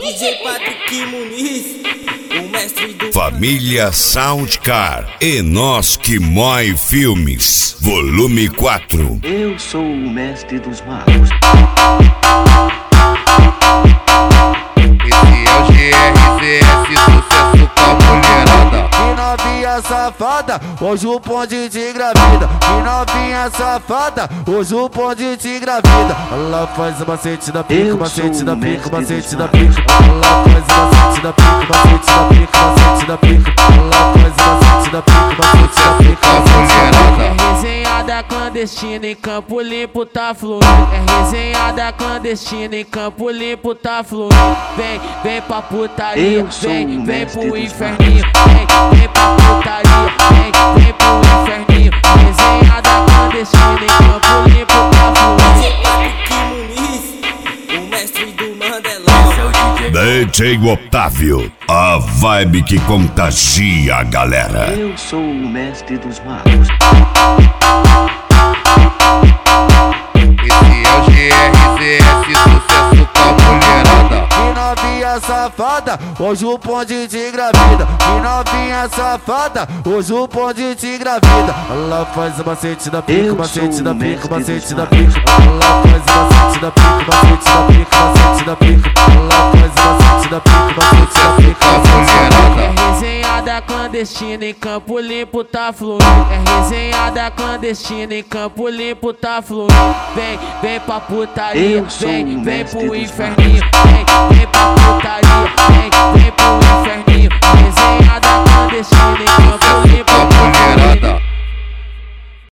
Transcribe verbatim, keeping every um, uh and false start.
D J Patrick Muniz, o mestre do Família Soundcar e Nós Que Mói Filmes, volume quatro. Eu sou o mestre dos magos. Esse é o G R Z S, sucesso com a mulherada. Que novinha safada, hoje o bonde te engravida. Que novinha safada, hoje o bonde te engravida. Ela faz o macete da pica, Eu macete sou da o pica, mestre macete dos da magos. pica. Ela faz o macete da pica, macete da pica, macete da pica. Ela faz o macete da pica, macete da pica, Com a macete da pica. mulherada. É resenhada clandestina em Campo Limpo tá fluindo. É resenhada clandestina em Campo Limpo tá fluindo. Vem, vem pra putaria, Eu sou vem, o vem mestre pro dos inferninho. Vem, vem pra putaria, vem, vem pro inferninho. Resenhada clandestina em Campo Limpo tá fluindo. D J Patrick Muniz, o mestre do Mandelão. D J Otávio, a vibe que contagia a galera. Eu sou o mestre dos magos. Esse é o G R Z S, sucesso com a mulherada. Que novinha safada, hoje o bonde te engravida. Que novinha safada, hoje o bonde te engravida. Ela faz o macete da pica, Eu macete sou da o pica, mestre macete dos da magos. pica. Ela faz o macete da pica, macete da pica, macete da pica. Ela faz o macete da pica, macete da pica, Com a macete da pica. mulherada. É resenhada clandestina em Campo Limpo tá fluindo. É resenhada clandestina em Campo Limpo tá fluindo. Vem, vem pra putaria, Eu sou vem, o vem mestre pro dos inferninho. Vem, vem pra putaria, vem, vem pro inferninho. Resenhada clandestina em Campo Limpo Com a tá fluindo. mulherada.